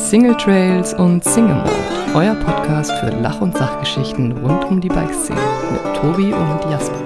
Single Trails und Single Mode, euer Podcast für Lach- und Sachgeschichten rund um die Bikeszene mit Tobi und Jasper.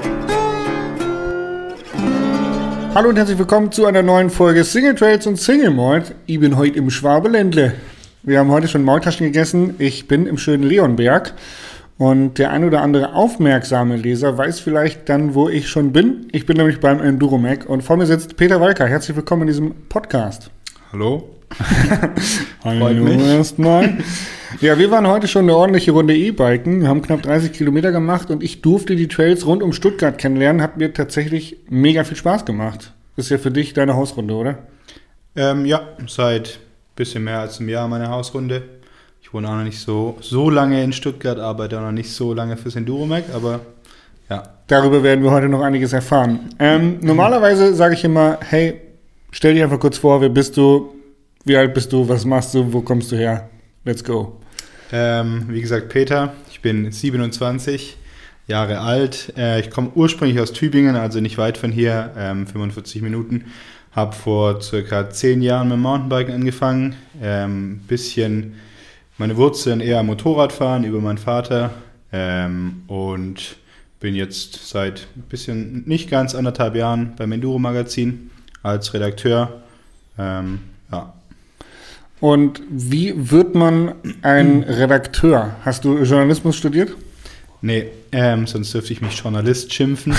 Hallo und herzlich willkommen zu einer neuen Folge Single Trails und Single Mode. Ich bin heute im Schwabeländle. Wir haben heute schon Maultaschen gegessen. Ich bin im schönen Leonberg. Und der ein oder andere aufmerksame Leser weiß vielleicht dann, wo ich schon bin. Ich bin nämlich beim Enduromag und vor mir sitzt Peter Walker. Herzlich willkommen in diesem Podcast. Hallo. Hallo erstmal. Ja, wir waren heute schon eine ordentliche Runde E-Biken. Wir haben knapp 30 Kilometer gemacht und ich durfte die Trails rund um Stuttgart kennenlernen. Hat mir tatsächlich mega viel Spaß gemacht. Das ist ja für dich deine Hausrunde, oder? Ja, seit ein bisschen mehr als einem Jahr meine Hausrunde. Ich wohne auch noch nicht so lange in Stuttgart, arbeite auch noch nicht so lange fürs Enduromag, aber ja. Darüber werden wir heute noch einiges erfahren. Normalerweise sage ich immer, hey, stell dich einfach kurz vor, wer bist du, wie alt bist du, was machst du, wo kommst du her? Let's go. Wie gesagt, Peter, ich bin 27 Jahre alt. Ich komme ursprünglich aus Tübingen, also nicht weit von hier, 45 Minuten. Habe vor circa 10 Jahren mit dem Mountainbiken angefangen. Bisschen meine Wurzeln eher am Motorradfahren über meinen Vater. Und bin jetzt seit ein bisschen, nicht ganz 1,5 Jahren beim Enduro-Magazin als Redakteur. Ja. Und wie wird man ein Redakteur? Hast du Journalismus studiert? Nee, sonst dürfte ich mich Journalist schimpfen,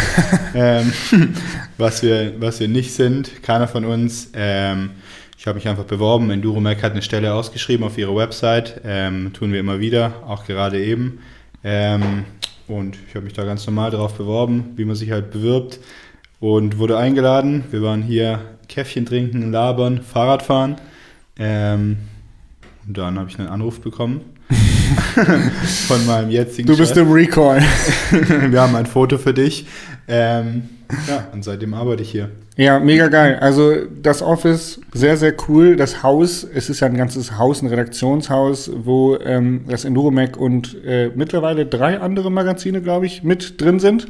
was wir nicht sind, keiner von uns. Ich habe mich einfach beworben, Enduromag hat eine Stelle ausgeschrieben auf ihrer Website, tun wir immer wieder, auch gerade eben. Und ich habe mich da ganz normal drauf beworben, wie man sich halt bewirbt und wurde eingeladen. Wir waren hier Käffchen trinken, labern, Fahrrad fahren. Und dann habe ich einen Anruf bekommen von meinem jetzigen Du bist Chef. im Recall. Wir haben ein Foto für dich. Ja, und seitdem arbeite ich hier. Ja, mega geil. Also das Office, sehr, sehr cool. Das Haus, es ist ja ein ganzes Haus, ein Redaktionshaus, wo das Enduromag und mittlerweile 3 andere Magazine, glaube ich, mit drin sind.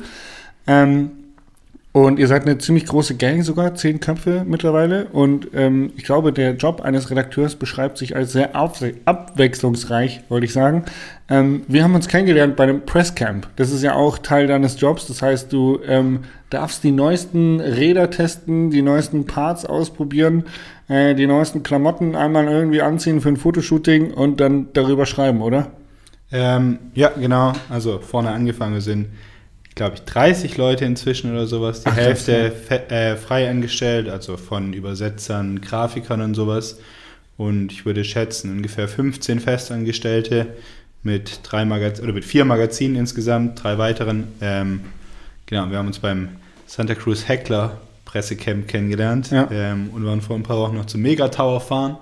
Und ihr seid eine ziemlich große Gang sogar, 10 Köpfe mittlerweile. Und ich glaube, der Job eines Redakteurs beschreibt sich als sehr abwechslungsreich, wollte ich sagen. Wir haben uns kennengelernt bei einem Presscamp. Das ist ja auch Teil deines Jobs. Das heißt, du darfst die neuesten Räder testen, die neuesten Parts ausprobieren, die neuesten Klamotten einmal irgendwie anziehen für ein Fotoshooting und dann darüber schreiben, oder? Ja, genau. Also vorne angefangen, wir sind, glaube ich, 30 Leute inzwischen oder sowas. Die Hälfte frei angestellt, also von Übersetzern, Grafikern und sowas. Und ich würde schätzen, ungefähr 15 Festangestellte mit 4 Magazinen insgesamt, 3 weiteren. Genau, wir haben uns beim Santa Cruz Heckler Pressecamp kennengelernt, ja. Und waren vor ein paar Wochen noch zum Megatower fahren.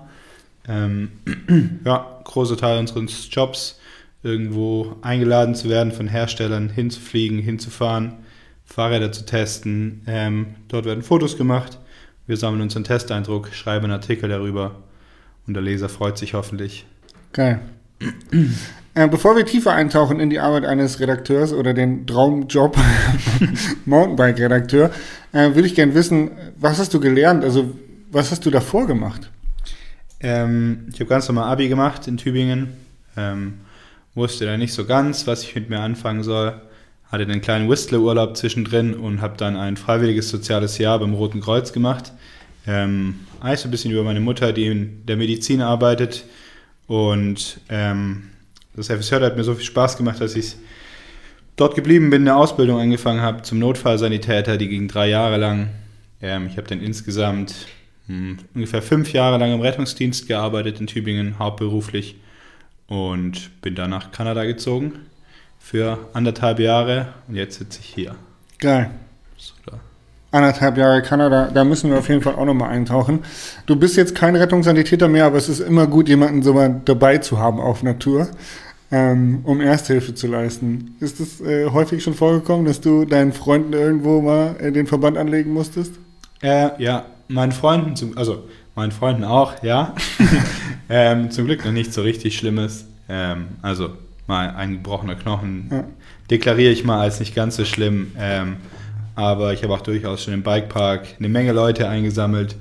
Ja, großer Teil unseres Jobs, irgendwo eingeladen zu werden, von Herstellern hinzufliegen, hinzufahren, Fahrräder zu testen. Dort werden Fotos gemacht, wir sammeln unseren Testeindruck, schreiben einen Artikel darüber und der Leser freut sich hoffentlich. Geil. Bevor wir tiefer eintauchen in die Arbeit eines Redakteurs oder den Traumjob Mountainbike-Redakteur, würde ich gerne wissen, was hast du gelernt? Also was hast du davor gemacht? Ich habe ganz normal Abi gemacht in Tübingen. Wusste da nicht so ganz, was ich mit mir anfangen soll. Hatte einen kleinen Whistler-Urlaub zwischendrin und habe dann ein freiwilliges soziales Jahr beim Roten Kreuz gemacht. Eigentlich so ein bisschen über meine Mutter, die in der Medizin arbeitet. Und das FSJ hat mir so viel Spaß gemacht, dass ich dort geblieben bin, eine Ausbildung angefangen habe zum Notfallsanitäter, die ging 3 Jahre lang. Ich habe dann insgesamt ungefähr 5 Jahre lang im Rettungsdienst gearbeitet in Tübingen, hauptberuflich. Und bin dann nach Kanada gezogen für 1,5 Jahre und jetzt sitze ich hier. Geil. So, da. 1,5 Jahre Kanada, da müssen wir auf jeden Fall auch nochmal eintauchen. Du bist jetzt kein Rettungssanitäter mehr, aber es ist immer gut, jemanden so mal dabei zu haben auf Natur, um Ersthilfe zu leisten. Ist es häufig schon vorgekommen, dass du deinen Freunden irgendwo mal den Verband anlegen musstest? Ja, meinen Freunden auch, ja. Zum Glück noch nicht so richtig Schlimmes. Also mal ein gebrochener Knochen deklariere ich mal als nicht ganz so schlimm. Aber ich habe auch durchaus schon im Bikepark eine Menge Leute eingesammelt,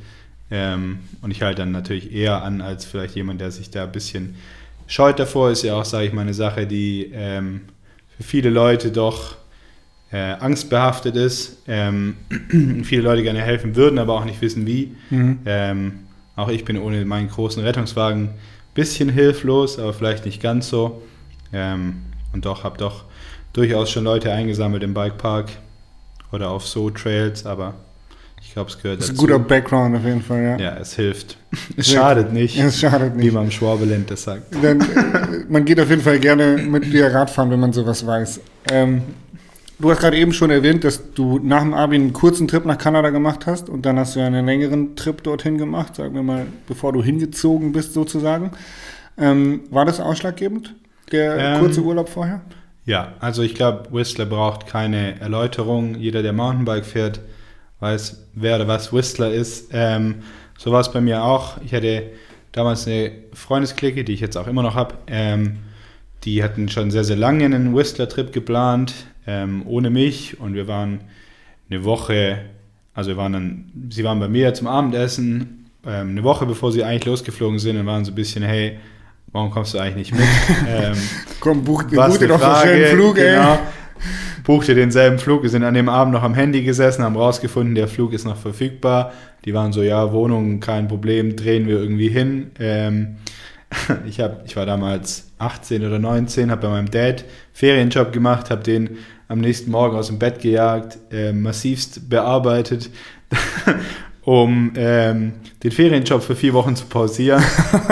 Und ich halte dann natürlich eher an, als vielleicht jemand, der sich da ein bisschen scheut davor. Ist ja auch, sage ich mal, eine Sache, die für viele Leute doch angstbehaftet ist. Viele Leute gerne helfen würden, aber auch nicht wissen, wie. Auch ich bin ohne meinen großen Rettungswagen ein bisschen hilflos, aber vielleicht nicht ganz so. Und habe doch durchaus schon Leute eingesammelt im Bikepark oder auf So-Trails, aber ich glaube, es gehört dazu. Das ist ein guter Background auf jeden Fall, ja. Ja, es hilft. Es schadet nicht, wie man im Schwabeland das sagt. Denn, man geht auf jeden Fall gerne mit dir Radfahren, wenn man sowas weiß. Du hast gerade eben schon erwähnt, dass du nach dem Abi einen kurzen Trip nach Kanada gemacht hast und dann hast du einen längeren Trip dorthin gemacht, sagen wir mal, bevor du hingezogen bist sozusagen. War das ausschlaggebend, der kurze Urlaub vorher? Ja, also ich glaube, Whistler braucht keine Erläuterung. Jeder, der Mountainbike fährt, weiß, wer oder was Whistler ist. So war es bei mir auch. Ich hatte damals eine Freundesklicke, die ich jetzt auch immer noch habe. Die hatten schon sehr, sehr lange einen Whistler-Trip geplant, ohne mich. Und wir waren eine Woche, sie waren bei mir zum Abendessen, eine Woche bevor sie eigentlich losgeflogen sind und waren so ein bisschen, hey, warum kommst du eigentlich nicht mit? Komm, buch dir doch so schnell einen Flug, genau. Buchte denselben Flug. Wir sind an dem Abend noch am Handy gesessen, haben rausgefunden, der Flug ist noch verfügbar. Die waren so, ja, Wohnung, kein Problem, drehen wir irgendwie hin. Ich war damals 18 oder 19, habe bei meinem Dad Ferienjob gemacht, habe den am nächsten Morgen aus dem Bett gejagt, massivst bearbeitet, um den Ferienjob für 4 Wochen zu pausieren.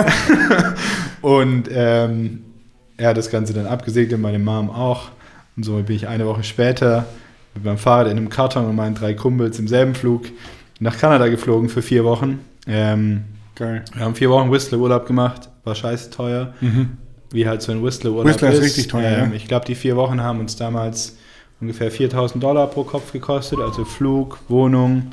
Und er hat das Ganze dann abgesegnet und meine Mom auch. Und somit bin ich eine Woche später mit meinem Fahrrad in einem Karton und meinen 3 Kumpels im selben Flug nach Kanada geflogen für 4 Wochen. Geil. Wir haben 4 Wochen Whistler-Urlaub gemacht, war scheiße teuer, wie halt so ein Whistler-Urlaub Whistler ist richtig teuer, ja. Ich glaube, die 4 Wochen haben uns damals ungefähr $4.000 pro Kopf gekostet, also Flug, Wohnung,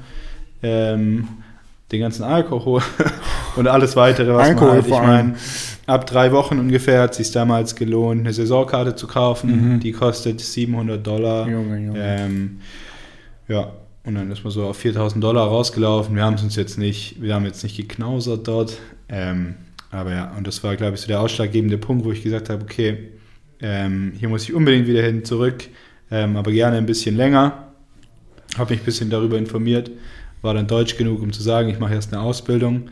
den ganzen Alkohol und alles weitere, was Alkohol man halt, ich vor allem. meine, ab 3 Wochen ungefähr hat es sich damals gelohnt, eine Saisonkarte zu kaufen, die kostet $700. Junge. Ja, und dann ist man so auf $4.000 rausgelaufen. Wir haben jetzt nicht geknausert dort, aber ja, und das war, glaube ich, so der ausschlaggebende Punkt, wo ich gesagt habe, okay, hier muss ich unbedingt wieder hin, zurück, aber gerne ein bisschen länger. Habe mich ein bisschen darüber informiert, war dann deutsch genug, um zu sagen, ich mache erst eine Ausbildung,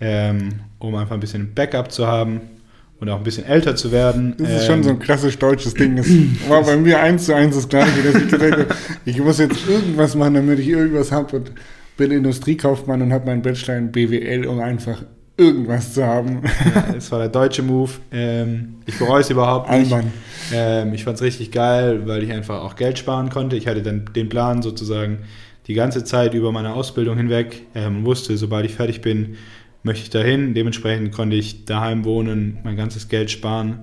um einfach ein bisschen Backup zu haben und auch ein bisschen älter zu werden. Das ist schon so ein klassisch deutsches Ding. Das war bei mir 1:1 das Gleiche, dass ich gesagt habe, ich muss jetzt irgendwas machen, damit ich irgendwas habe und bin Industriekaufmann und habe meinen Bachelor in BWL, um einfach irgendwas zu haben. Ja, das war der deutsche Move. Ich bereue es überhaupt nicht. Ich fand es richtig geil, weil ich einfach auch Geld sparen konnte. Ich hatte dann den Plan sozusagen die ganze Zeit über meine Ausbildung hinweg, wusste, sobald ich fertig bin, möchte ich dahin. Dementsprechend konnte ich daheim wohnen, mein ganzes Geld sparen,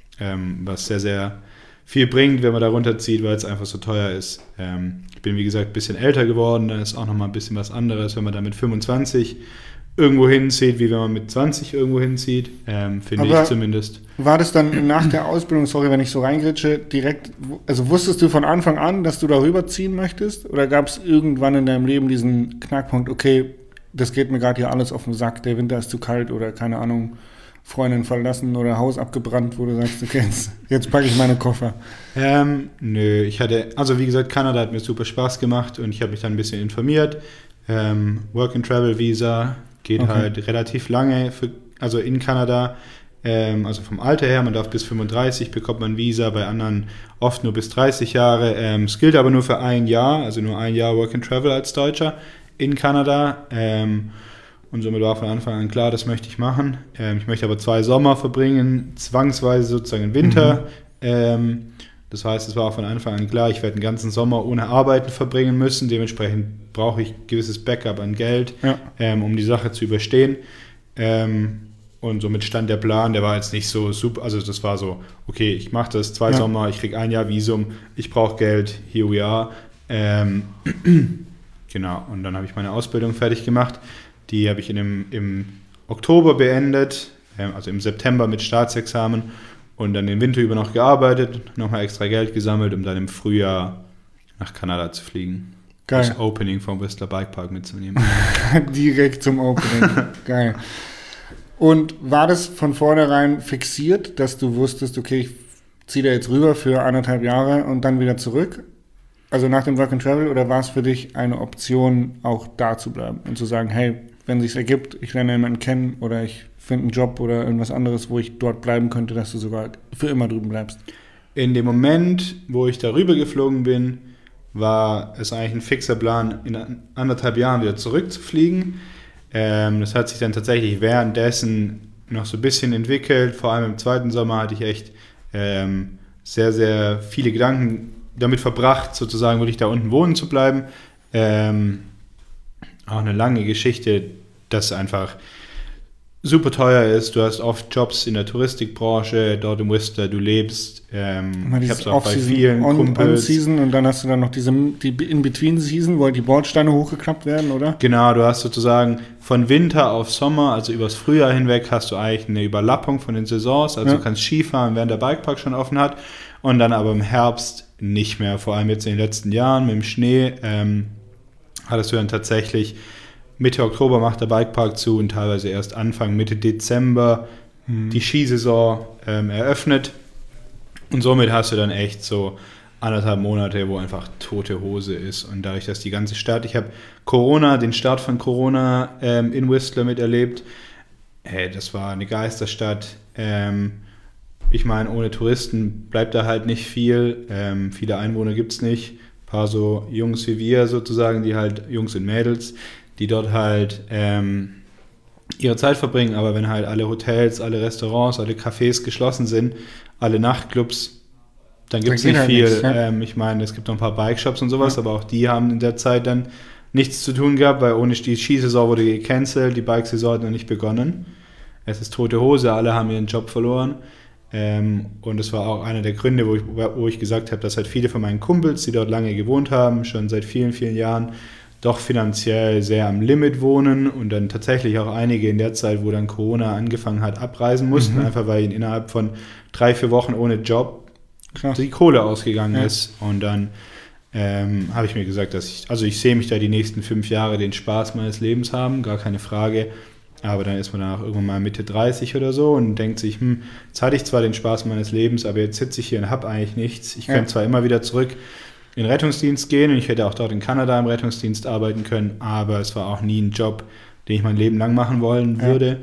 was sehr, sehr viel bringt, wenn man da runterzieht, weil es einfach so teuer ist. Ich bin, wie gesagt, ein bisschen älter geworden, dann ist auch nochmal ein bisschen was anderes, wenn man da mit 25 irgendwo hinzieht, wie wenn man mit 20 irgendwo hinzieht, finde ich zumindest. War das dann nach der Ausbildung, sorry, wenn ich so reingritsche, direkt, also wusstest du von Anfang an, dass du darüber ziehen möchtest? Oder gab es irgendwann in deinem Leben diesen Knackpunkt, okay, das geht mir gerade hier alles auf den Sack, der Winter ist zu kalt oder keine Ahnung, Freundin verlassen oder Haus abgebrannt, wo du sagst, okay, jetzt packe ich meine Koffer? Nö, wie gesagt, Kanada hat mir super Spaß gemacht und ich habe mich dann ein bisschen informiert. Work-and-Travel-Visa geht halt relativ lange, in Kanada, also vom Alter her, man darf bis 35, bekommt man Visa, bei anderen oft nur bis 30 Jahre. Es gilt aber nur für 1 Jahr, also nur 1 Jahr Work-and-Travel als Deutscher in Kanada. Und somit war von Anfang an klar, das möchte ich machen. Ich möchte aber 2 Sommer verbringen, zwangsweise sozusagen im Winter. Das heißt, es war von Anfang an klar, ich werde den ganzen Sommer ohne Arbeiten verbringen müssen. Dementsprechend brauche ich ein gewisses Backup an Geld, um die Sache zu überstehen. Und somit stand der Plan, der war jetzt nicht so super, also das war so, okay, ich mache das 2 Sommer, ich kriege 1 Jahr Visum, ich brauche Geld, here we are. Genau, und dann habe ich meine Ausbildung fertig gemacht. Die habe ich im Oktober beendet, also im September mit Staatsexamen und dann den Winter über noch gearbeitet, nochmal extra Geld gesammelt, um dann im Frühjahr nach Kanada zu fliegen. Geil. das Opening vom Whistler Bikepark mitzunehmen. Direkt zum Opening. Geil. Und war das von vornherein fixiert, dass du wusstest, okay, ich ziehe da jetzt rüber für 1,5 Jahre und dann wieder zurück? Also nach dem Work and Travel, oder war es für dich eine Option, auch da zu bleiben und zu sagen, hey, wenn es sich ergibt, ich lerne jemanden kennen oder ich finde einen Job oder irgendwas anderes, wo ich dort bleiben könnte, dass du sogar für immer drüben bleibst? In dem Moment, wo ich darüber geflogen bin, war es eigentlich ein fixer Plan, in 1,5 Jahren wieder zurückzufliegen. Das hat sich dann tatsächlich währenddessen noch so ein bisschen entwickelt. Vor allem im zweiten Sommer hatte ich echt sehr, sehr viele Gedanken damit verbracht, sozusagen wirklich da unten wohnen zu bleiben. Auch eine lange Geschichte, das einfach super teuer ist. Du hast oft Jobs in der Touristikbranche, dort im Whistler, du lebst. Ich habe es auch bei vielen Kumpels. On-Season und dann hast du dann noch die In-Between-Season, wo die Bordsteine hochgeklappt werden, oder? Genau, du hast sozusagen von Winter auf Sommer, also übers Frühjahr hinweg, hast du eigentlich eine Überlappung von den Saisons. Also du kannst Skifahren, während der Bikepark schon offen hat, und dann aber im Herbst nicht mehr. Vor allem jetzt in den letzten Jahren mit dem Schnee hattest du dann tatsächlich Mitte Oktober macht der Bikepark zu und teilweise erst Anfang, Mitte Dezember die Skisaison eröffnet. Und somit hast du dann echt so 1,5 Monate, wo einfach tote Hose ist. Und dadurch, dass die ganze Stadt, ich habe den Start von Corona in Whistler miterlebt. Das war eine Geisterstadt. Ich meine, ohne Touristen bleibt da halt nicht viel. Viele Einwohner gibt es nicht. Ein paar so Jungs wie wir sozusagen, die halt Jungs und Mädels, die dort halt ihre Zeit verbringen, aber wenn halt alle Hotels, alle Restaurants, alle Cafés geschlossen sind, alle Nachtclubs, dann gibt es nicht viel. Nichts, ja. Ich meine, es gibt noch ein paar Bikeshops und sowas, aber auch die haben in der Zeit dann nichts zu tun gehabt, weil ohne die Skisaison wurde gecancelt, die Bikesaison hat noch nicht begonnen. Es ist tote Hose, alle haben ihren Job verloren. Und das war auch einer der Gründe, wo ich gesagt habe, dass halt viele von meinen Kumpels, die dort lange gewohnt haben, schon seit vielen, vielen Jahren, doch finanziell sehr am Limit wohnen und dann tatsächlich auch einige in der Zeit, wo dann Corona angefangen hat, abreisen mussten, einfach weil ihnen innerhalb von 3-4 Wochen ohne Job die Kohle ausgegangen ist. Und dann habe ich mir gesagt, dass ich sehe mich da die nächsten 5 Jahre den Spaß meines Lebens haben, gar keine Frage. Aber dann ist man danach irgendwann mal Mitte 30 oder so und denkt sich, jetzt hatte ich zwar den Spaß meines Lebens, aber jetzt sitze ich hier und habe eigentlich nichts. Ich könnte zwar immer wieder zurück in den Rettungsdienst gehen und ich hätte auch dort in Kanada im Rettungsdienst arbeiten können, aber es war auch nie ein Job, den ich mein Leben lang machen wollen würde.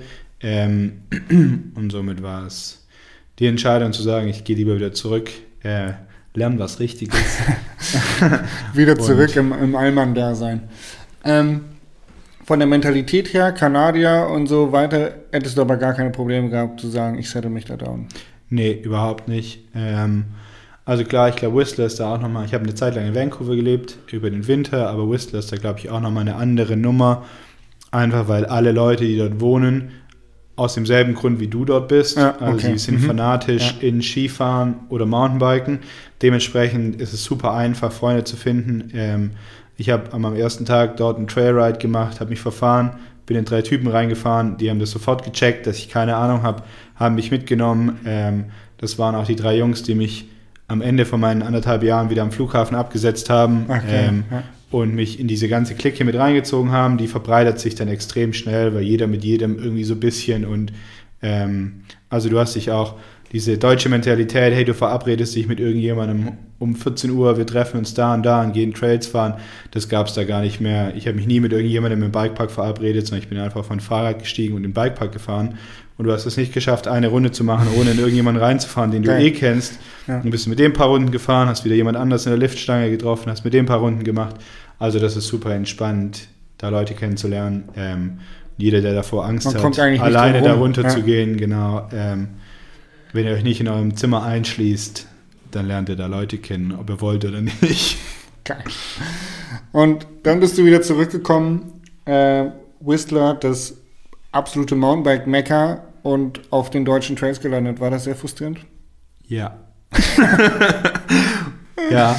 Und somit war es die Entscheidung zu sagen, ich gehe lieber wieder zurück, lernen was Richtiges. Wieder zurück im Allmann-Dasein. Von der Mentalität her, Kanadier und so weiter, hättest du aber gar keine Probleme gehabt zu sagen, ich settle mich da down. Nee, überhaupt nicht. Also klar, ich glaube, Whistler ist da auch nochmal, ich habe eine Zeit lang in Vancouver gelebt, über den Winter, aber Whistler ist da, glaube ich, auch nochmal eine andere Nummer. Einfach weil alle Leute, die dort wohnen, aus demselben Grund wie du dort bist. Also sie sind fanatisch in Skifahren oder Mountainbiken. Dementsprechend ist es super einfach, Freunde zu finden. Ich habe am ersten Tag dort einen Trailride gemacht, habe mich verfahren, bin in 3 Typen reingefahren, die haben das sofort gecheckt, dass ich keine Ahnung habe, haben mich mitgenommen. Das waren auch die 3 Jungs, die mich am Ende von meinen 1,5 Jahren wieder am Flughafen abgesetzt haben und mich in diese ganze Clique mit reingezogen haben. Die verbreitet sich dann extrem schnell, weil jeder mit jedem irgendwie so ein bisschen und also du hast dich auch diese deutsche Mentalität, hey, du verabredest dich mit irgendjemandem um 14 Uhr, wir treffen uns da und gehen Trails fahren, das gab es da gar nicht mehr. Ich habe mich nie mit irgendjemandem im Bikepark verabredet, sondern ich bin einfach von Fahrrad gestiegen und im Bikepark gefahren. Und du hast es nicht geschafft, eine Runde zu machen, ohne in irgendjemanden reinzufahren, den du kennst. Ja. Und bist mit dem ein paar Runden gefahren, hast wieder jemand anders in der Liftstange getroffen, hast mit dem ein paar Runden gemacht. Also das ist super entspannt, da Leute kennenzulernen. Jeder, der davor Angst hat, alleine da runter zu gehen, genau. Wenn ihr euch nicht in eurem Zimmer einschließt, dann lernt ihr da Leute kennen, ob ihr wollt oder nicht. Geil. Und dann bist du wieder zurückgekommen. Whistler, das absolute Mountainbike-Mekka und auf den deutschen Trails gelandet. War das sehr frustrierend? Ja. Ja.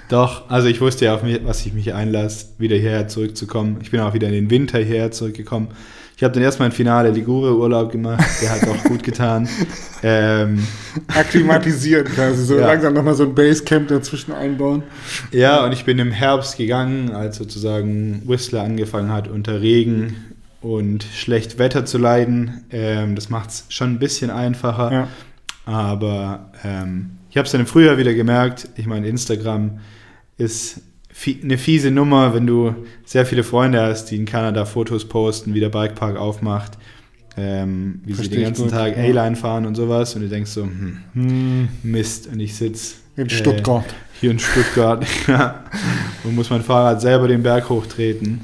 Doch, also ich wusste ja, auf was ich mich einlasse, wieder hierher zurückzukommen. Ich bin auch wieder in den Winter hierher zurückgekommen. Ich habe dann erstmal ein Finale Ligure-Urlaub gemacht, der hat auch gut getan. Akklimatisiert quasi, so langsam nochmal so ein Basecamp dazwischen einbauen. Ja, und ich bin im Herbst gegangen, als sozusagen Whistler angefangen hat, unter Regen und schlecht Wetter zu leiden. Das macht es schon ein bisschen einfacher. Ja. Aber ich habe es dann im Frühjahr wieder gemerkt. Ich meine, Instagram ist eine fiese Nummer, wenn du sehr viele Freunde hast, die in Kanada Fotos posten, wie der Bikepark aufmacht, wie sie den ganzen Tag A-Line fahren und sowas. Und du denkst so, Mist. Und ich sitze in Stuttgart. Hier in Stuttgart. Und muss mein Fahrrad selber den Berg hochtreten.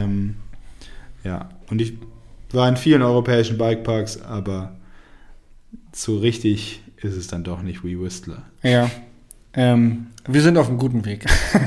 Und ich war in vielen europäischen Bikeparks, aber so richtig ist es dann doch nicht wie Whistler. Ja. Wir sind auf einem guten Weg.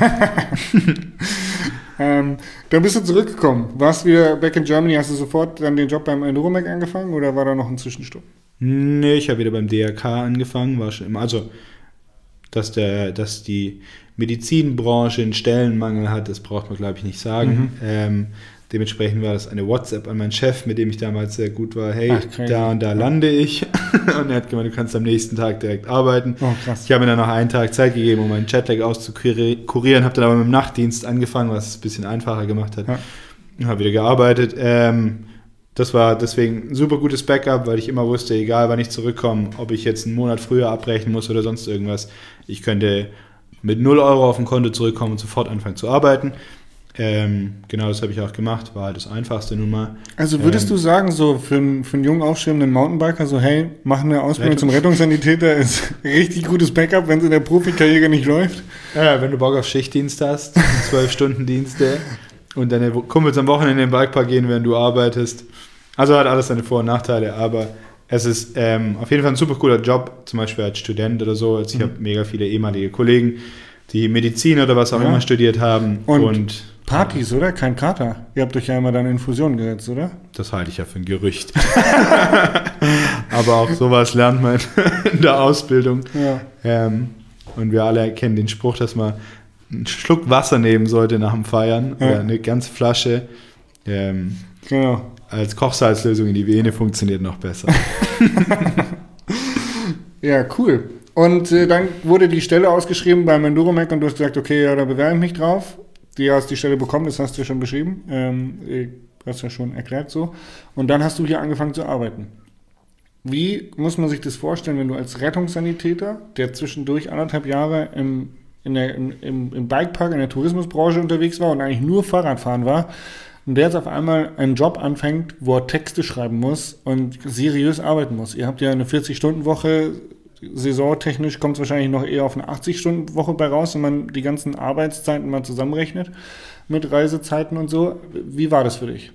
Dann bist du zurückgekommen. Warst wieder back in Germany? Hast du sofort dann den Job beim Enduromec angefangen oder war da noch ein Zwischenstopp? Nee, ich habe wieder beim DRK angefangen. War schon immer, also, dass die Medizinbranche einen Stellenmangel hat, das braucht man, glaube ich, nicht sagen. Dementsprechend war das eine WhatsApp an meinen Chef, mit dem ich damals sehr gut war. Hey, da und da lande ich. Und er hat gemeint, du kannst am nächsten Tag direkt arbeiten. Oh, krass. Ich habe mir dann noch einen Tag Zeit gegeben, um meinen Jetlag auszukurieren. Habe dann aber mit dem Nachtdienst angefangen, was es ein bisschen einfacher gemacht hat. Und habe wieder gearbeitet. Das war deswegen ein super gutes Backup, weil ich immer wusste, egal wann ich zurückkomme, ob ich jetzt einen Monat früher abbrechen muss oder sonst irgendwas, ich könnte mit 0 Euro auf dem Konto zurückkommen und sofort anfangen zu arbeiten. Genau, das habe ich auch gemacht, war halt das Einfachste nun mal. Also würdest du sagen, so für einen jungen, aufstrebenden Mountainbiker, so hey, machen eine Ausbildung zum Rettungssanitäter ist richtig gutes Backup, wenn es in der Profikarriere nicht läuft? Ja, wenn du Bock auf Schichtdienst hast, 12-Stunden-Dienste und deine Kumpels am Wochenende in den Bikepark gehen, während du arbeitest. Also hat alles seine Vor- und Nachteile, aber es ist auf jeden Fall ein super cooler Job, zum Beispiel als Student oder so. Also ich habe mega viele ehemalige Kollegen, die Medizin oder was auch immer studiert haben. Und Partys, oder? Kein Kater. Ihr habt euch ja immer dann in Fusion gesetzt, oder? Das halte ich ja für ein Gerücht. Aber auch sowas lernt man in der Ausbildung. Ja. Und wir alle kennen den Spruch, dass man einen Schluck Wasser nehmen sollte nach dem Feiern oder eine ganze Flasche. Genau. Als Kochsalzlösung in die Vene funktioniert noch besser. Ja, cool. Und dann wurde die Stelle ausgeschrieben beim Enduromec und du hast gesagt, okay, ja, da bewerbe ich mich drauf. Du hast die Stelle bekommen, das hast du ja schon beschrieben. Du hast ja schon erklärt so. Und dann hast du hier angefangen zu arbeiten. Wie muss man sich das vorstellen, wenn du als Rettungssanitäter, der zwischendurch 1,5 Jahre im Bikepark, in der Tourismusbranche unterwegs war und eigentlich nur Fahrradfahren war, und der jetzt auf einmal einen Job anfängt, wo er Texte schreiben muss und seriös arbeiten muss. Ihr habt ja eine 40-Stunden-Woche, saisontechnisch kommt es wahrscheinlich noch eher auf eine 80-Stunden-Woche bei raus, wenn man die ganzen Arbeitszeiten mal zusammenrechnet mit Reisezeiten und so. Wie war das für dich?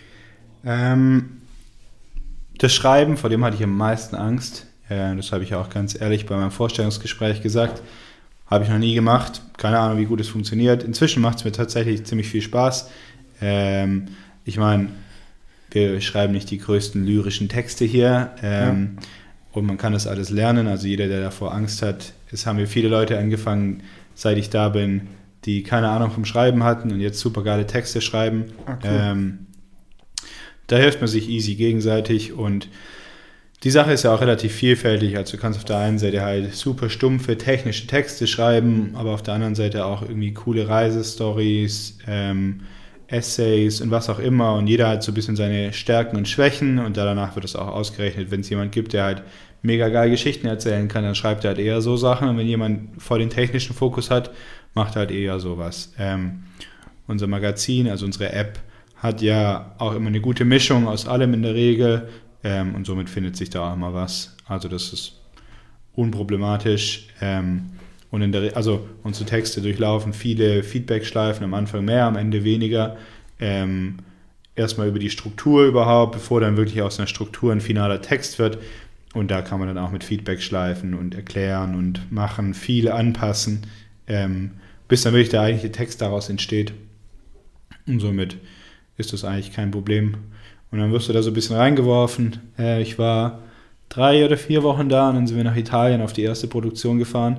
Das Schreiben, vor dem hatte ich am meisten Angst. Das habe ich auch ganz ehrlich bei meinem Vorstellungsgespräch gesagt. Habe ich noch nie gemacht. Keine Ahnung, wie gut es funktioniert. Inzwischen macht es mir tatsächlich ziemlich viel Spaß. Ich meine, wir schreiben nicht die größten lyrischen Texte hier. Und man kann das alles lernen, also jeder, der davor Angst hat, es haben mir viele Leute angefangen, seit ich da bin, die keine Ahnung vom Schreiben hatten und jetzt super geile Texte schreiben. Cool. Da hilft man sich easy gegenseitig und die Sache ist ja auch relativ vielfältig, also du kannst auf der einen Seite halt super stumpfe technische Texte schreiben, aber auf der anderen Seite auch irgendwie coole Reisestories, Essays und was auch immer und jeder hat so ein bisschen seine Stärken und Schwächen und danach wird es auch ausgerechnet, wenn es jemand gibt, der halt mega geil Geschichten erzählen kann, dann schreibt er halt eher so Sachen und wenn jemand voll den technischen Fokus hat, macht er halt eher sowas. Unser Magazin, also unsere App, hat ja auch immer eine gute Mischung aus allem in der Regel und somit findet sich da auch immer was. Also das ist unproblematisch. Und also unsere Texte durchlaufen viele Feedback-Schleifen, am Anfang mehr, am Ende weniger. Erstmal über die Struktur überhaupt, bevor dann wirklich aus einer Struktur ein finaler Text wird. Und da kann man dann auch mit Feedback-Schleifen und erklären und machen, viele anpassen, bis dann wirklich der eigentliche Text daraus entsteht. Und somit ist das eigentlich kein Problem. Und dann wirst du da so ein bisschen reingeworfen. Ich war 3 oder 4 Wochen da und dann sind wir nach Italien auf die erste Produktion gefahren.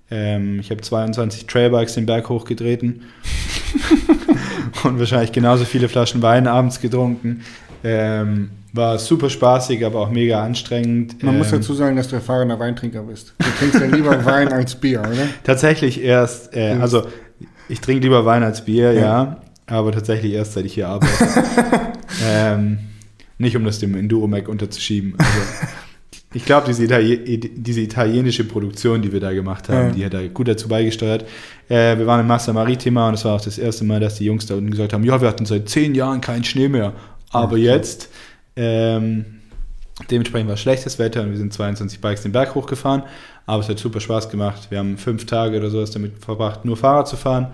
Ich habe 22 Trailbikes den Berg hochgetreten und wahrscheinlich genauso viele Flaschen Wein abends getrunken. War super spaßig, aber auch mega anstrengend. Man muss dazu sagen, dass du erfahrener Weintrinker bist. Du trinkst ja lieber Wein als Bier, oder? Tatsächlich erst, also ich trinke lieber Wein als Bier, ja, aber tatsächlich erst, seit ich hier arbeite. Nicht, um das dem Enduro-Mac unterzuschieben. Also, ich glaube, diese italienische Produktion, die wir da gemacht haben, die hat da gut dazu beigesteuert. Wir waren in Massa Marittima und es war auch das erste Mal, dass die Jungs da unten gesagt haben, ja, wir hatten seit 10 Jahren keinen Schnee mehr, aber jetzt... dementsprechend war schlechtes Wetter und wir sind 22 Bikes den Berg hochgefahren, aber es hat super Spaß gemacht. Wir haben 5 Tage oder sowas damit verbracht, nur Fahrrad zu fahren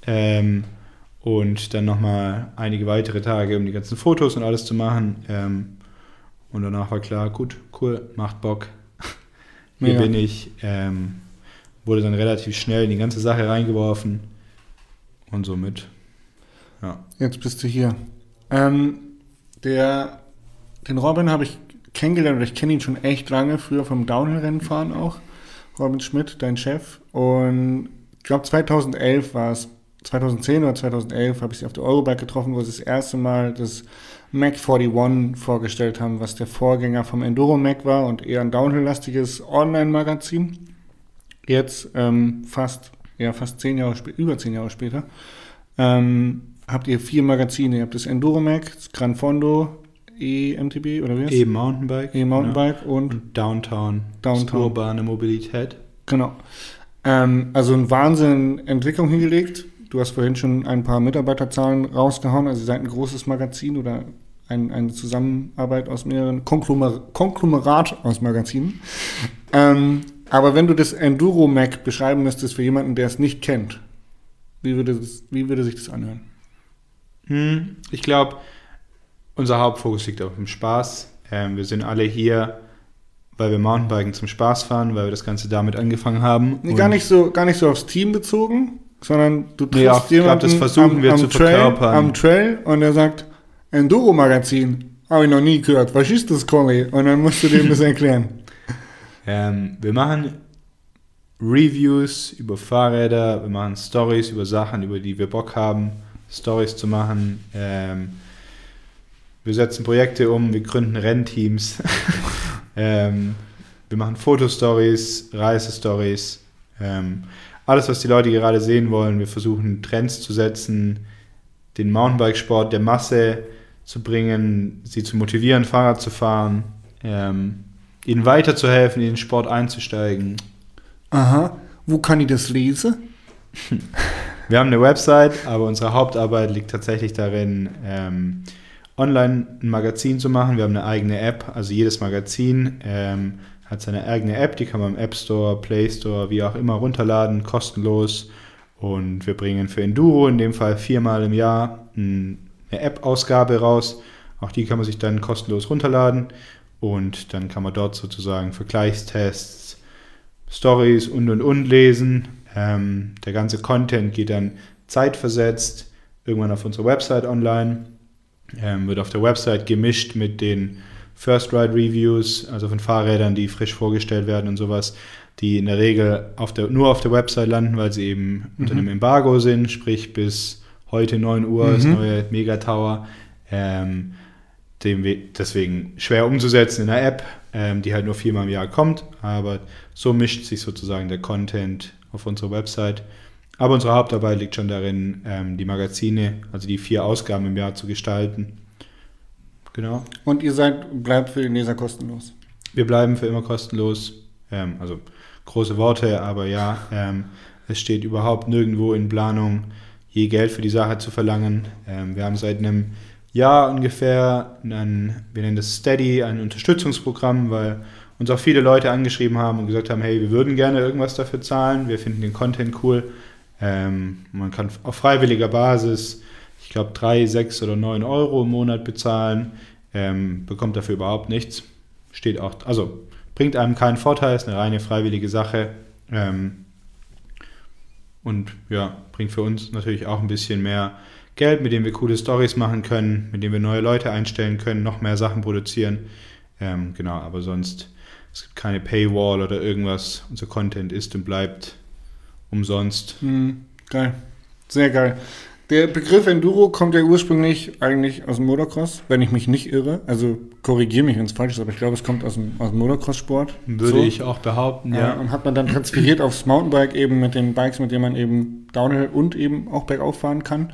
und dann nochmal einige weitere Tage, um die ganzen Fotos und alles zu machen und danach war klar, gut, cool, macht Bock. Hier bin ich, wurde dann relativ schnell in die ganze Sache reingeworfen und somit, ja. Jetzt bist du hier. Den Robin habe ich kennengelernt, oder ich kenne ihn schon echt lange, früher vom Downhill-Rennen fahren auch. Robin Schmidt, dein Chef. Und ich glaube 2011 war es, 2010 oder 2011 habe ich sie auf der Eurobike getroffen, wo sie das erste Mal das Mac 41 vorgestellt haben, was der Vorgänger vom Enduro Mac war und eher ein Downhill-lastiges Online-Magazin. Jetzt fast 10 Jahre über 10 Jahre später habt ihr 4 Magazine. Ihr habt das Enduro Mac, das Gran Fondo, E-MTB oder wie heißt es? E-Mountainbike. E-Mountainbike genau. und Downtown. Urbane Mobilität. Genau. Also ein Wahnsinn Entwicklung hingelegt. Du hast vorhin schon ein paar Mitarbeiterzahlen rausgehauen. Also ihr seid ein großes Magazin oder eine Zusammenarbeit aus mehreren Konglomerat aus Magazinen. Aber wenn du das Enduro Mac beschreiben müsstest für jemanden, der es nicht kennt, wie würde sich das anhören? Ich glaube, unser Hauptfokus liegt auf dem Spaß. Wir sind alle hier, weil wir Mountainbiken zum Spaß fahren, weil wir das Ganze damit angefangen haben. Nee, gar nicht so aufs Team bezogen, sondern du triffst jemanden das versuchen wir zu verkörpern. Am Trail und er sagt, Enduro-Magazin, habe ich noch nie gehört. Was ist das, Conny? Und dann musst du dem das erklären. Wir machen Reviews über Fahrräder, wir machen Stories über Sachen, über die wir Bock haben, Stories zu machen. Wir setzen Projekte um, wir gründen Rennteams. Wir machen Fotostories, Reisestories. Alles, was die Leute gerade sehen wollen. Wir versuchen Trends zu setzen, den Mountainbikesport der Masse zu bringen, sie zu motivieren, Fahrrad zu fahren, ihnen weiterzuhelfen, in den Sport einzusteigen. Aha, wo kann ich das lesen? Wir haben eine Website, aber unsere Hauptarbeit liegt tatsächlich darin, online ein Magazin zu machen. Wir haben eine eigene App, also jedes Magazin hat seine eigene App, die kann man im App Store, Play Store, wie auch immer runterladen, kostenlos. Und wir bringen für Enduro in dem Fall 4-mal im Jahr eine App-Ausgabe raus. Auch die kann man sich dann kostenlos runterladen und dann kann man dort sozusagen Vergleichstests, Stories und lesen. Der ganze Content geht dann zeitversetzt irgendwann auf unsere Website online. Wird auf der Website gemischt mit den First Ride Reviews, also von Fahrrädern, die frisch vorgestellt werden und sowas, die in der Regel nur auf der Website landen, weil sie eben unter einem Embargo sind, sprich bis heute 9 Uhr das neue Megatower. Deswegen schwer umzusetzen in der App, die halt nur 4-mal im Jahr kommt, aber so mischt sich sozusagen der Content auf unserer Website. Aber unsere Hauptarbeit liegt schon darin, die Magazine, also die 4 Ausgaben im Jahr zu gestalten. Genau. Und ihr bleibt für den Leser kostenlos? Wir bleiben für immer kostenlos. Also große Worte, aber ja, es steht überhaupt nirgendwo in Planung, je Geld für die Sache zu verlangen. Wir haben seit einem Jahr ungefähr, wir nennen das Steady, ein Unterstützungsprogramm, weil uns auch viele Leute angeschrieben haben und gesagt haben, hey, wir würden gerne irgendwas dafür zahlen, wir finden den Content cool. Man kann auf freiwilliger Basis, ich glaube 3, 6 oder 9 Euro im Monat bezahlen, bekommt dafür überhaupt nichts. Bringt einem keinen Vorteil, ist eine reine freiwillige Sache. Und ja, bringt für uns natürlich auch ein bisschen mehr Geld, mit dem wir coole Stories machen können, mit dem wir neue Leute einstellen können, noch mehr Sachen produzieren. Genau, aber sonst, es gibt keine Paywall oder irgendwas. Unser Content ist und bleibt umsonst. Geil. Sehr geil. Der Begriff Enduro kommt ja ursprünglich eigentlich aus dem Motocross, wenn ich mich nicht irre. Also korrigiere mich, wenn es falsch ist, aber ich glaube, es kommt aus dem Motocross-Sport. Würde ich auch behaupten, ja. Und hat man dann transferiert aufs Mountainbike eben mit den Bikes, mit denen man eben Downhill und eben auch bergauf fahren kann.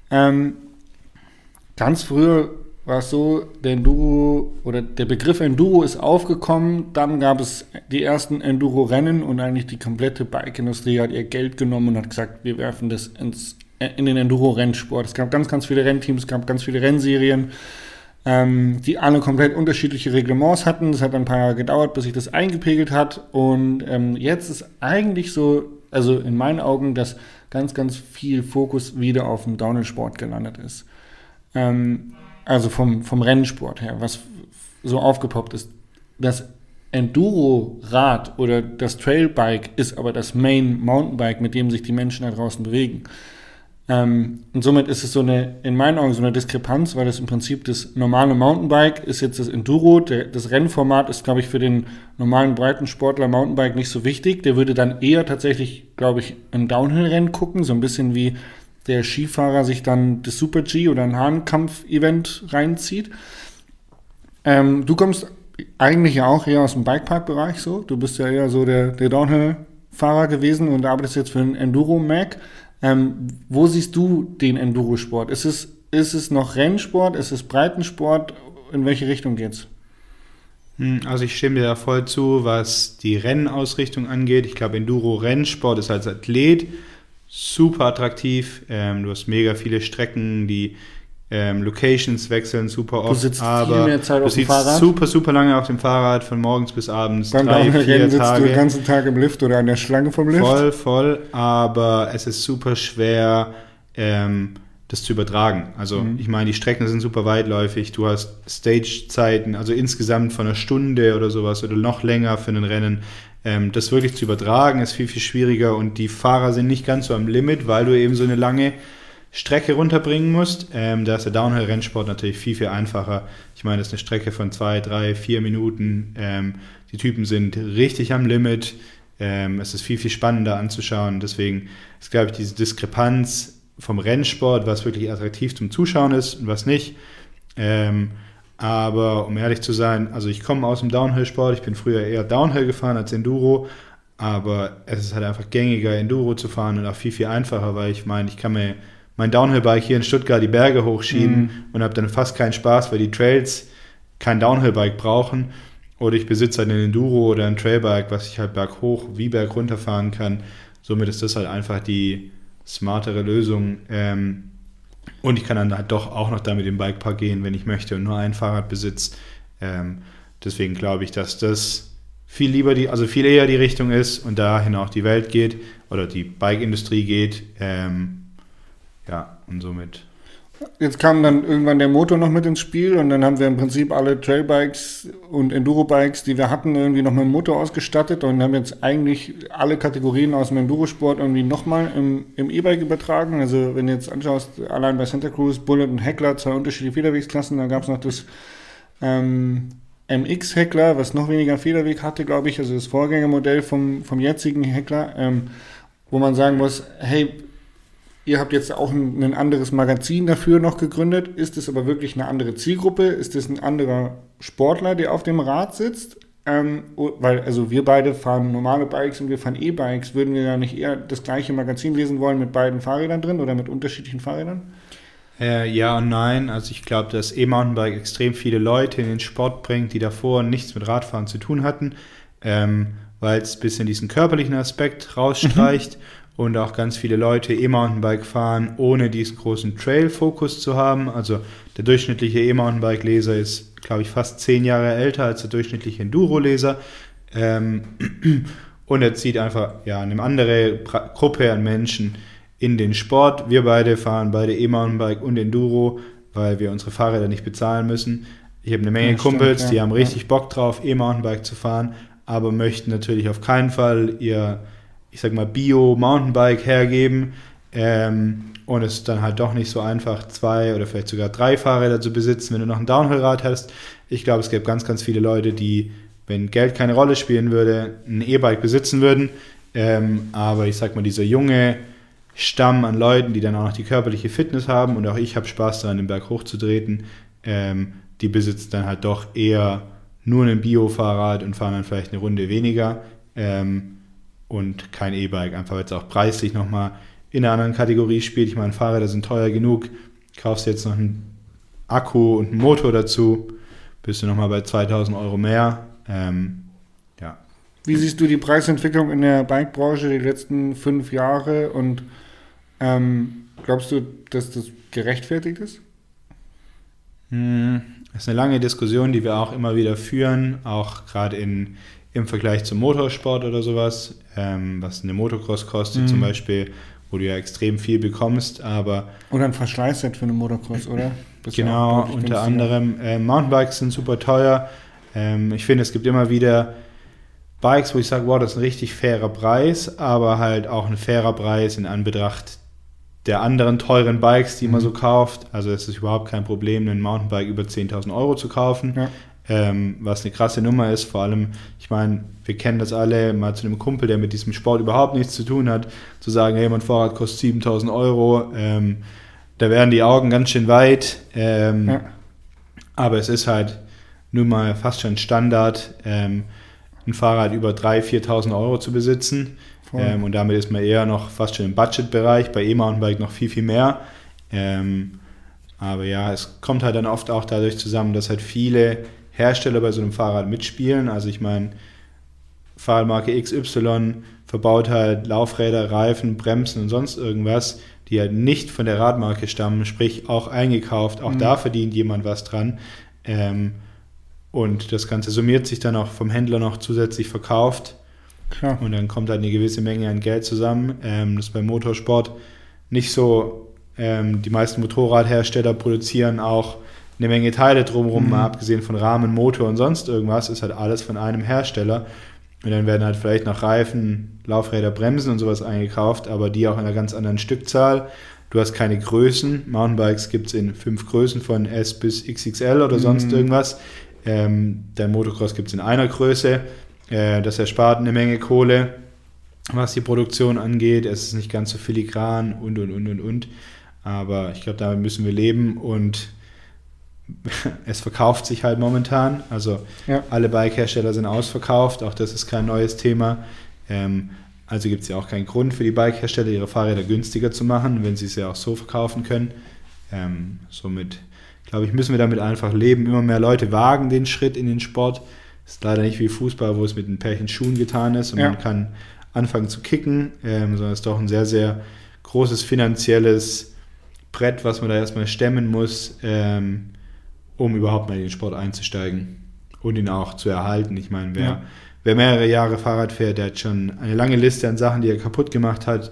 Ganz früher war es so, der Enduro oder der Begriff Enduro ist aufgekommen, dann gab es die ersten Enduro-Rennen und eigentlich die komplette Bike-Industrie hat ihr Geld genommen und hat gesagt, wir werfen das in den Enduro-Rennsport. Es gab ganz, ganz viele Rennteams, es gab ganz viele Rennserien, die alle komplett unterschiedliche Reglements hatten. Es hat ein paar Jahre gedauert, bis sich das eingepegelt hat und jetzt ist eigentlich so, also in meinen Augen, dass ganz, ganz viel Fokus wieder auf dem Downhill-Sport gelandet ist. Also vom Rennsport her, was so aufgepoppt ist. Das Enduro-Rad oder das Trailbike ist aber das Main-Mountainbike, mit dem sich die Menschen da draußen bewegen. Und somit ist es in meinen Augen so eine Diskrepanz, weil das im Prinzip das normale Mountainbike ist jetzt das Enduro. Das Rennformat ist, glaube ich, für den normalen Breitensportler Mountainbike nicht so wichtig. Der würde dann eher tatsächlich, glaube ich, ein Downhill-Rennen gucken, so ein bisschen wie der Skifahrer sich dann das Super-G oder ein Hahnkampf-Event reinzieht. Du kommst eigentlich ja auch eher aus dem Bikepark-Bereich so. Du bist ja eher so der Downhill-Fahrer gewesen und arbeitest jetzt für den Enduro-Mag. Wo siehst du den Enduro-Sport? Ist es noch Rennsport? Ist es Breitensport? In welche Richtung geht's? Also ich stimme dir da voll zu, was die Rennausrichtung angeht. Ich glaube, Enduro-Rennsport ist als Athlet super attraktiv. Du hast mega viele Strecken, die Locations wechseln super oft. Du sitzt viel mehr Zeit auf dem Fahrrad. Super, super lange auf dem Fahrrad, von morgens bis abends. Beim Downhill-Rennen sitzt du den ganzen Tag im Lift oder an der Schlange vom Lift. Voll, aber es ist super schwer, das zu übertragen. Also ich meine, die Strecken sind super weitläufig. Du hast Stage-Zeiten, also insgesamt von einer Stunde oder sowas oder noch länger für ein Rennen. Das wirklich zu übertragen ist viel, viel schwieriger und die Fahrer sind nicht ganz so am Limit, weil du eben so eine lange Strecke runterbringen musst. Da ist der Downhill-Rennsport natürlich viel, viel einfacher. Ich meine, das ist eine Strecke von 2, 3, 4 Minuten. Die Typen sind richtig am Limit. Es ist viel, viel spannender anzuschauen. Deswegen ist, glaube ich, diese Diskrepanz vom Rennsport, was wirklich attraktiv zum Zuschauen ist und was nicht. Aber um ehrlich zu sein, also ich komme aus dem Downhill-Sport, ich bin früher eher Downhill gefahren als Enduro, aber es ist halt einfach gängiger, Enduro zu fahren und auch viel, viel einfacher, weil ich meine, ich kann mir mein Downhill-Bike hier in Stuttgart die Berge hochschieben und habe dann fast keinen Spaß, weil die Trails kein Downhill-Bike brauchen. Oder ich besitze halt ein Enduro oder ein Trailbike, was ich halt berghoch wie bergunter fahren kann. Somit ist das halt einfach die smartere Lösung. Und ich kann dann halt doch auch noch damit im Bikepark gehen, wenn ich möchte und nur ein Fahrrad besitze. Deswegen glaube ich, dass das viel eher die Richtung ist und dahin auch die Welt geht oder die Bike-Industrie geht. Und somit. Jetzt kam dann irgendwann der Motor noch mit ins Spiel und dann haben wir im Prinzip alle Trailbikes und Enduro-Bikes, die wir hatten, irgendwie noch mit dem Motor ausgestattet und haben jetzt eigentlich alle Kategorien aus dem Endurosport irgendwie nochmal im E-Bike übertragen. Also wenn du jetzt anschaust, allein bei Santa Cruz, Bullet und Heckler, 2 unterschiedliche Federwegsklassen, dann gab es noch das MX Heckler, was noch weniger Federweg hatte, glaube ich, also das Vorgängermodell vom jetzigen Heckler, wo man sagen muss, hey, ihr habt jetzt auch ein anderes Magazin dafür noch gegründet. Ist es aber wirklich eine andere Zielgruppe? Ist es ein anderer Sportler, der auf dem Rad sitzt? Weil also wir beide fahren normale Bikes und wir fahren E-Bikes. Würden wir da nicht eher das gleiche Magazin lesen wollen mit beiden Fahrrädern drin oder mit unterschiedlichen Fahrrädern? Ja und nein. Also ich glaube, dass E-Mountainbike extrem viele Leute in den Sport bringt, die davor nichts mit Radfahren zu tun hatten, weil es ein bisschen diesen körperlichen Aspekt rausstreicht. Und auch ganz viele Leute E-Mountainbike fahren, ohne diesen großen Trail-Fokus zu haben. Also der durchschnittliche E-Mountainbike-Leser ist, glaube ich, fast 10 Jahre älter als der durchschnittliche Enduro-Leser. Und er zieht einfach eine andere Gruppe an Menschen in den Sport. Wir beide fahren beide E-Mountainbike und Enduro, weil wir unsere Fahrräder nicht bezahlen müssen. Ich habe eine Menge Kumpels, die haben richtig Bock drauf, E-Mountainbike zu fahren, aber möchten natürlich auf keinen Fall ihr Bio-Mountainbike hergeben und es ist dann halt doch nicht so einfach, 2 oder vielleicht sogar 3 Fahrräder zu besitzen, wenn du noch ein Downhill-Rad hast. Ich glaube, es gibt ganz, ganz viele Leute, die, wenn Geld keine Rolle spielen würde, ein E-Bike besitzen würden. Aber ich sag mal, dieser junge Stamm an Leuten, die dann auch noch die körperliche Fitness haben und auch ich habe Spaß daran, den Berg hochzutreten, die besitzen dann halt doch eher nur ein Bio-Fahrrad und fahren dann vielleicht eine Runde weniger und kein E-Bike, einfach weil es auch preislich nochmal in einer anderen Kategorie spielt. Ich meine, Fahrräder sind teuer genug, kaufst jetzt noch einen Akku und einen Motor dazu, bist du nochmal bei 2.000 Euro mehr. Ja. Wie siehst du die Preisentwicklung in der Bike-Branche die letzten 5 Jahre und glaubst du, dass das gerechtfertigt ist? Das ist eine lange Diskussion, die wir auch immer wieder führen, auch gerade im Vergleich zum Motorsport oder sowas, was eine Motocross kostet zum Beispiel, wo du ja extrem viel bekommst, aber... Oder ein Verschleißset für eine Motocross, oder? Genau, unter anderem Mountainbikes sind super teuer. Ich finde, es gibt immer wieder Bikes, wo ich sage, wow, das ist ein richtig fairer Preis, aber halt auch ein fairer Preis in Anbetracht der anderen teuren Bikes, die man so kauft. Also es ist überhaupt kein Problem, ein Mountainbike über 10.000 Euro zu kaufen, was eine krasse Nummer ist. Vor allem, ich meine, wir kennen das alle, mal zu einem Kumpel, der mit diesem Sport überhaupt nichts zu tun hat, zu sagen, hey, mein Fahrrad kostet 7.000 Euro, da wären die Augen ganz schön weit. Aber es ist halt nun mal fast schon Standard, ein Fahrrad über 3.000, 4.000 Euro zu besitzen. Und damit ist man eher noch fast schon im Budgetbereich, bei E-Mountainbike noch viel, viel mehr. Aber ja, es kommt halt dann oft auch dadurch zusammen, dass halt viele Hersteller bei so einem Fahrrad mitspielen. Also ich meine, Fahrradmarke XY verbaut halt Laufräder, Reifen, Bremsen und sonst irgendwas, die halt nicht von der Radmarke stammen, sprich auch eingekauft. Auch da verdient jemand was dran. Und das Ganze summiert sich dann auch vom Händler noch zusätzlich verkauft. Klar. Und dann kommt halt eine gewisse Menge an Geld zusammen. Das ist beim Motorsport nicht so. Die meisten Motorradhersteller produzieren auch eine Menge Teile drumherum, mal abgesehen von Rahmen, Motor und sonst irgendwas, ist halt alles von einem Hersteller. Und dann werden halt vielleicht noch Reifen, Laufräder, Bremsen und sowas eingekauft, aber die auch in einer ganz anderen Stückzahl. Du hast keine Größen. Mountainbikes gibt es in 5 Größen von S bis XXL oder sonst irgendwas. Der Motocross gibt es in einer Größe. Das erspart eine Menge Kohle, was die Produktion angeht. Es ist nicht ganz so filigran und. Aber ich glaube, damit müssen wir leben und es verkauft sich halt momentan. Also alle Bike-Hersteller sind ausverkauft. Auch das ist kein neues Thema. Also gibt es ja auch keinen Grund für die Bike-Hersteller, ihre Fahrräder günstiger zu machen, wenn sie es ja auch so verkaufen können. Somit, glaube ich, müssen wir damit einfach leben. Immer mehr Leute wagen den Schritt in den Sport. Ist leider nicht wie Fußball, wo es mit ein Pärchen Schuhen getan ist und man kann anfangen zu kicken, sondern es ist doch ein sehr, sehr großes finanzielles Brett, was man da erstmal stemmen muss, um überhaupt mal in den Sport einzusteigen und ihn auch zu erhalten. Ich meine, wer mehrere Jahre Fahrrad fährt, der hat schon eine lange Liste an Sachen, die er kaputt gemacht hat,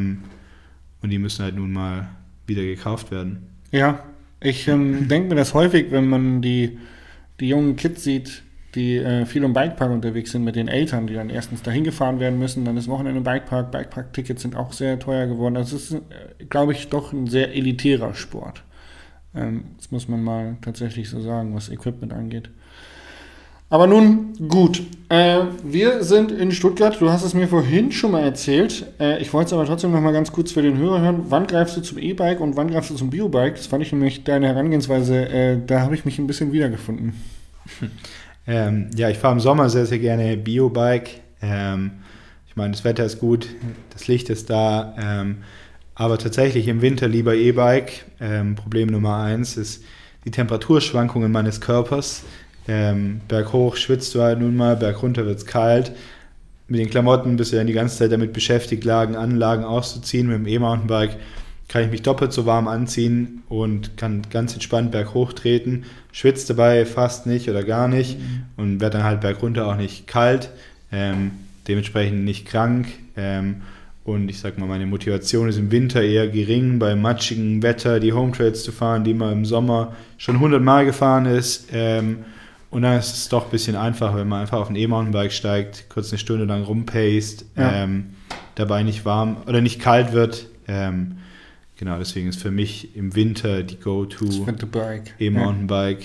und die müssen halt nun mal wieder gekauft werden. Ja, ich denke mir das häufig, wenn man die jungen Kids sieht, die viel im Bikepark unterwegs sind mit den Eltern, die dann erstens dahin gefahren werden müssen, dann das Wochenende im Bikepark. Bikepark-Tickets sind auch sehr teuer geworden. Das ist, glaube ich, doch ein sehr elitärer Sport. Das muss man mal tatsächlich so sagen, was Equipment angeht. Aber nun, gut. Wir sind in Stuttgart. Du hast es mir vorhin schon mal erzählt. Ich wollte es aber trotzdem noch mal ganz kurz für den Hörer hören. Wann greifst du zum E-Bike und wann greifst du zum Biobike? Das fand ich nämlich deine Herangehensweise, da habe ich mich ein bisschen wiedergefunden. Ich fahre im Sommer sehr, sehr gerne Biobike. Ich meine, das Wetter ist gut, das Licht ist da, aber tatsächlich im Winter lieber E-Bike. Problem Nummer 1 ist die Temperaturschwankungen meines Körpers. Berghoch schwitzt du halt nun mal, bergunter wird es kalt. Mit den Klamotten bist du dann die ganze Zeit damit beschäftigt, Anlagen auszuziehen. Mit dem E-Mountainbike kann ich mich doppelt so warm anziehen und kann ganz entspannt berghoch treten, schwitzt dabei fast nicht oder gar nicht und werde dann halt bergunter auch nicht kalt, dementsprechend nicht krank, und ich sag mal, meine Motivation ist im Winter eher gering, bei matschigem Wetter die Hometrails zu fahren, die man im Sommer schon 100 Mal gefahren ist, und dann ist es doch ein bisschen einfacher, wenn man einfach auf ein E-Mountainbike steigt, kurz eine Stunde lang rumpaced, dabei nicht warm oder nicht kalt wird. Genau, deswegen ist für mich im Winter die Go-To E-Mountainbike.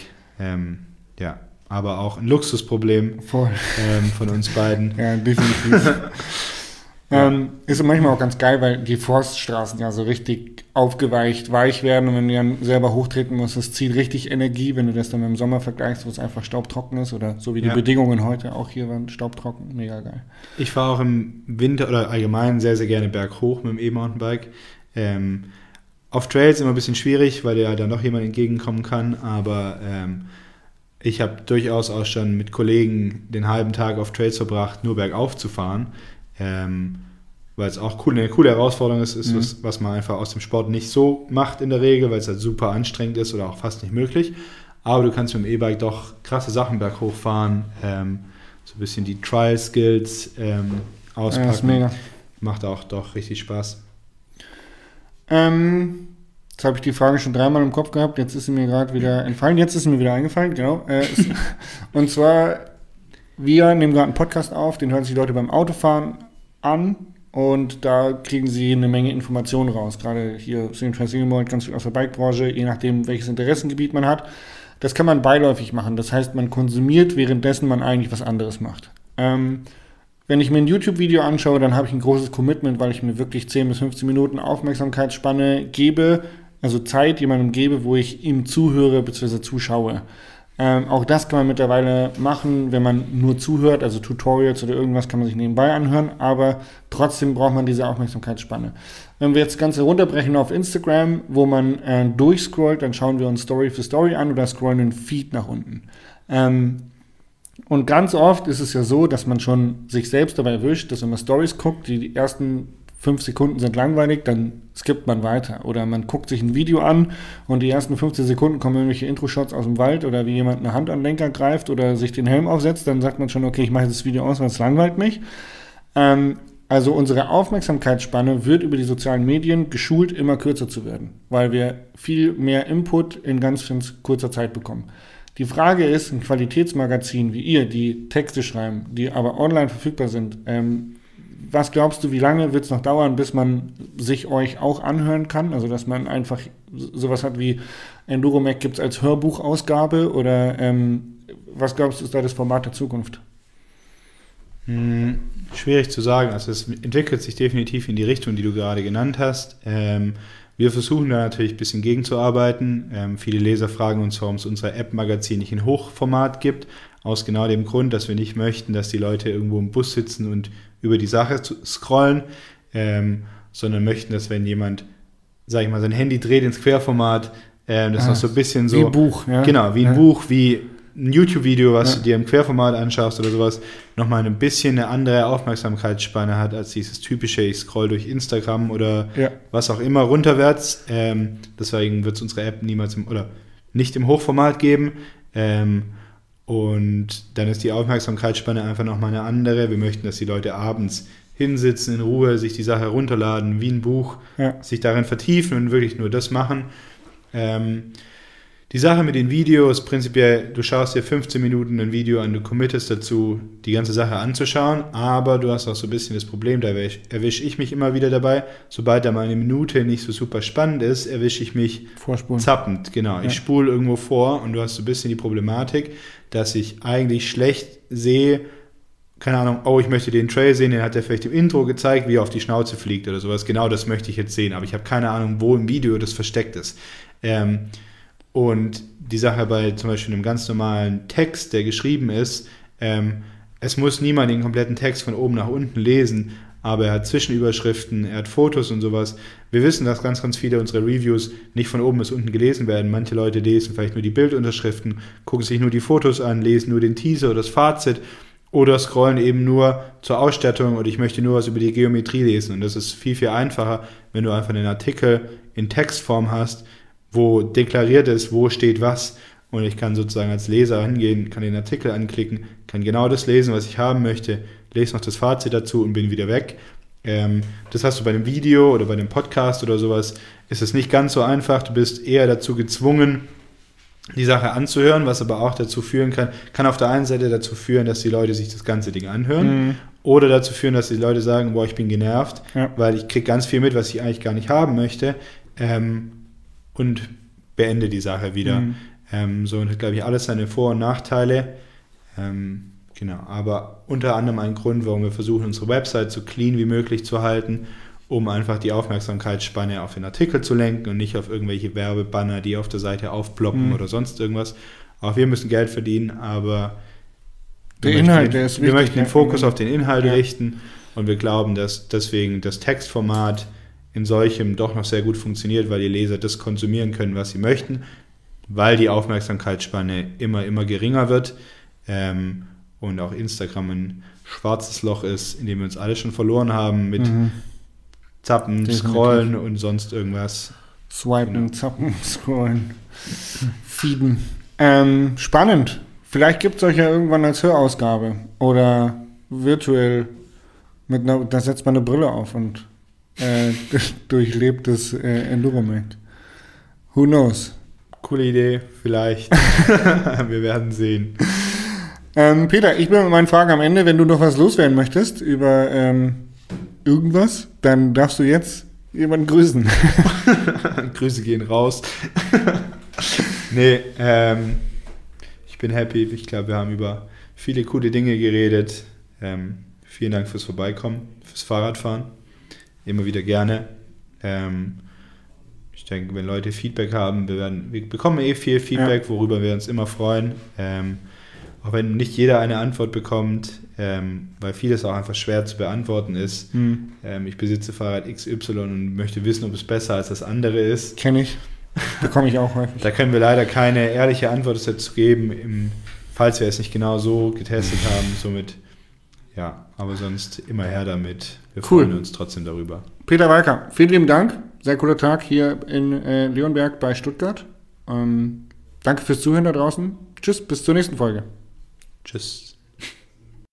Aber auch ein Luxusproblem von uns beiden. Ja, definitiv. Ist manchmal auch ganz geil, weil die Forststraßen ja so richtig aufgeweicht, weich werden und wenn du dann selber hochtreten musst, das zieht richtig Energie, wenn du das dann im Sommer vergleichst, wo es einfach staubtrocken ist oder so wie die Bedingungen heute auch hier waren, staubtrocken, mega geil. Ich fahre auch im Winter oder allgemein sehr, sehr gerne berghoch mit dem E-Mountainbike. Auf Trails immer ein bisschen schwierig, weil ja dann noch jemand entgegenkommen kann, aber ich habe durchaus auch schon mit Kollegen den halben Tag auf Trails verbracht, nur bergauf zu fahren. Weil es auch eine coole Herausforderung ist, was man einfach aus dem Sport nicht so macht in der Regel, weil es halt super anstrengend ist oder auch fast nicht möglich. Aber du kannst mit dem E-Bike doch krasse Sachen berghoch fahren, so ein bisschen die Trial-Skills auspacken. Ja, das ist mega. Macht auch doch richtig Spaß. Jetzt habe ich die Frage schon 3-mal im Kopf gehabt, jetzt ist sie mir gerade wieder entfallen, jetzt ist sie mir wieder eingefallen, genau. Und zwar, wir nehmen gerade einen Podcast auf, den hören sich die Leute beim Autofahren an und da kriegen sie eine Menge Informationen raus. Gerade hier Single Mode, ganz viel aus der Bike-Branche, je nachdem, welches Interessengebiet man hat. Das kann man beiläufig machen. Das heißt, man konsumiert, währenddessen man eigentlich was anderes macht. Wenn ich mir ein YouTube-Video anschaue, dann habe ich ein großes Commitment, weil ich mir wirklich 10 bis 15 Minuten Aufmerksamkeitsspanne gebe, also Zeit jemandem gebe, wo ich ihm zuhöre bzw. zuschaue. Auch das kann man mittlerweile machen, wenn man nur zuhört, also Tutorials oder irgendwas kann man sich nebenbei anhören, aber trotzdem braucht man diese Aufmerksamkeitsspanne. Wenn wir jetzt das Ganze runterbrechen auf Instagram, wo man durchscrollt, dann schauen wir uns Story für Story an oder scrollen den Feed nach unten. Und ganz oft ist es ja so, dass man schon sich selbst dabei erwischt, dass wenn man Stories guckt, die ersten 5 Sekunden sind langweilig, dann skippt man weiter. Oder man guckt sich ein Video an und die ersten 15 Sekunden kommen irgendwelche Intro-Shots aus dem Wald oder wie jemand eine Hand an den Lenker greift oder sich den Helm aufsetzt, dann sagt man schon, okay, ich mache das Video aus, weil es langweilt mich. Also unsere Aufmerksamkeitsspanne wird über die sozialen Medien geschult, immer kürzer zu werden, weil wir viel mehr Input in ganz kurzer Zeit bekommen. Die Frage ist, ein Qualitätsmagazin wie ihr, die Texte schreiben, die aber online verfügbar sind, was glaubst du, wie lange wird es noch dauern, bis man sich euch auch anhören kann? Also, dass man einfach sowas hat wie Enduro-Mac gibt es als Hörbuchausgabe oder was glaubst du, ist da das Format der Zukunft? Schwierig zu sagen. Also, es entwickelt sich definitiv in die Richtung, die du gerade genannt hast. Wir versuchen da natürlich ein bisschen gegenzuarbeiten. Viele Leser fragen uns, warum es unser App-Magazin nicht in Hochformat gibt. Aus genau dem Grund, dass wir nicht möchten, dass die Leute irgendwo im Bus sitzen und über die Sache scrollen, sondern möchten, dass wenn jemand, sag ich mal, sein Handy dreht ins Querformat, das noch so ein bisschen so... Wie ein Buch, ja. Genau, wie ein Buch, wie ein YouTube-Video, was du dir im Querformat anschaust oder sowas, nochmal ein bisschen eine andere Aufmerksamkeitsspanne hat, als dieses typische, ich scroll durch Instagram oder was auch immer runterwärts. Deswegen wird es unsere App niemals nicht im Hochformat geben. Und dann ist die Aufmerksamkeitsspanne einfach nochmal eine andere. Wir möchten, dass die Leute abends hinsitzen, in Ruhe, sich die Sache runterladen, wie ein Buch, sich darin vertiefen und wirklich nur das machen. Die Sache mit den Videos, prinzipiell, du schaust dir 15 Minuten ein Video an, du committest dazu, die ganze Sache anzuschauen, aber du hast auch so ein bisschen das Problem, da erwische ich mich immer wieder dabei, sobald da mal eine Minute nicht so super spannend ist, erwische ich mich zappend, genau. Ich spule irgendwo vor und du hast so ein bisschen die Problematik, dass ich eigentlich schlecht sehe, keine Ahnung, oh, ich möchte den Trail sehen, den hat er vielleicht im Intro gezeigt, wie er auf die Schnauze fliegt oder sowas, genau das möchte ich jetzt sehen, aber ich habe keine Ahnung, wo im Video das versteckt ist. Und die Sache bei zum Beispiel einem ganz normalen Text, der geschrieben ist, es muss niemand den kompletten Text von oben nach unten lesen, aber er hat Zwischenüberschriften, er hat Fotos und sowas. Wir wissen, dass ganz, ganz viele unserer Reviews nicht von oben bis unten gelesen werden. Manche Leute lesen vielleicht nur die Bildunterschriften, gucken sich nur die Fotos an, lesen nur den Teaser oder das Fazit oder scrollen eben nur zur Ausstattung und ich möchte nur was über die Geometrie lesen. Und das ist viel, viel einfacher, wenn du einfach einen Artikel in Textform hast, wo deklariert ist, wo steht was und ich kann sozusagen als Leser hingehen, kann den Artikel anklicken, kann genau das lesen, was ich haben möchte, lese noch das Fazit dazu und bin wieder weg. Das hast du bei einem Video oder bei einem Podcast oder sowas, ist es nicht ganz so einfach, du bist eher dazu gezwungen, die Sache anzuhören, was aber auch dazu führen kann auf der einen Seite dazu führen, dass die Leute sich das ganze Ding anhören oder dazu führen, dass die Leute sagen, boah, ich bin genervt, weil ich kriege ganz viel mit, was ich eigentlich gar nicht haben möchte, und beende die Sache wieder. So und hat, glaube ich, alles seine Vor- und Nachteile. Genau, aber unter anderem ein Grund, warum wir versuchen, unsere Website so clean wie möglich zu halten, um einfach die Aufmerksamkeitsspanne auf den Artikel zu lenken und nicht auf irgendwelche Werbebanner, die auf der Seite aufploppen oder sonst irgendwas. Auch wir müssen Geld verdienen, aber wir möchten den Fokus auf den Inhalt richten und wir glauben, dass deswegen das Textformat in solchem doch noch sehr gut funktioniert, weil die Leser das konsumieren können, was sie möchten, weil die Aufmerksamkeitsspanne immer geringer wird und auch Instagram ein schwarzes Loch ist, in dem wir uns alle schon verloren haben mit Zappen, definitiv. Scrollen und sonst irgendwas. Swipen, genau. Zappen, scrollen, feeden. Spannend. Vielleicht gibt es euch ja irgendwann als Hörausgabe oder virtuell da setzt man eine Brille auf und durchlebt das Enduroment. Who knows? Coole Idee, vielleicht. Wir werden sehen. Peter, ich bin mit meinen Fragen am Ende. Wenn du noch was loswerden möchtest über irgendwas, dann darfst du jetzt jemanden grüßen. Grüße gehen raus. Nee, ich bin happy. Ich glaube, wir haben über viele coole Dinge geredet. Vielen Dank fürs Vorbeikommen, fürs Fahrradfahren. Immer wieder gerne. Ich denke, wenn Leute Feedback haben, wir bekommen viel Feedback, worüber wir uns immer freuen. Auch wenn nicht jeder eine Antwort bekommt, weil vieles auch einfach schwer zu beantworten ist. Ich besitze Fahrrad XY und möchte wissen, ob es besser als das andere ist. Kenne ich. Bekomme ich auch häufig. Da können wir leider keine ehrliche Antwort dazu geben, falls wir es nicht genau so getestet haben. Somit, ja, aber sonst immer her damit. Wir freuen uns trotzdem darüber. Peter Walker, vielen lieben Dank. Sehr cooler Tag hier in Leonberg bei Stuttgart. Danke fürs Zuhören da draußen. Tschüss, bis zur nächsten Folge. Tschüss.